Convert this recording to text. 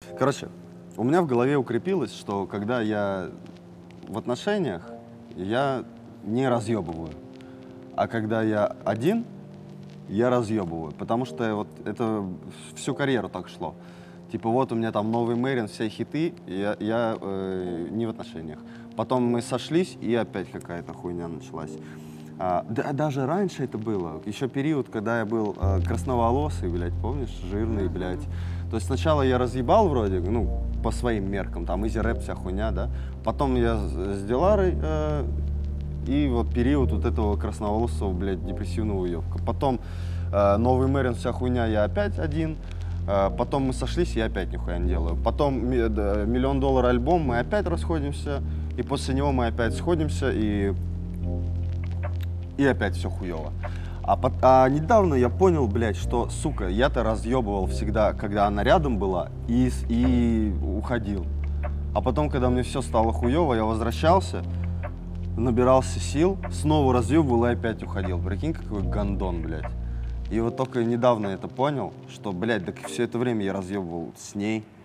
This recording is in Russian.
Короче, у меня в голове укрепилось, что когда я в отношениях, я не разъебываю. А когда я один, я разъебываю. Потому что вот это всю карьеру так шло. Типа вот у меня там новый Мэрин, все хиты, я не в отношениях. Потом мы сошлись, и опять какая-то хуйня началась. Да, даже раньше это было. Еще период, когда я был красноволосый, блядь, помнишь, жирный, блядь. То есть сначала я разъебал вроде, ну, по своим меркам, там, изи-рэп, вся хуйня, да. Потом я с Диларой, и вот период вот этого красноволосого, блядь, депрессивного уёбка. Потом новый Мэрин, вся хуйня, я опять один. Потом мы сошлись, я опять нихуя не делаю. Потом $1 миллион альбом, мы опять расходимся. И после него мы опять сходимся, и опять все хуёво. А недавно я понял, блядь, что, сука, я-то разъебывал всегда, когда она рядом была, и уходил. А потом, когда мне все стало хуёво, я возвращался, набирался сил, снова разъебывал и опять уходил. Прикинь, какой гандон, блядь. И вот только недавно это понял, что, блядь, так все это время я разъебывал с ней.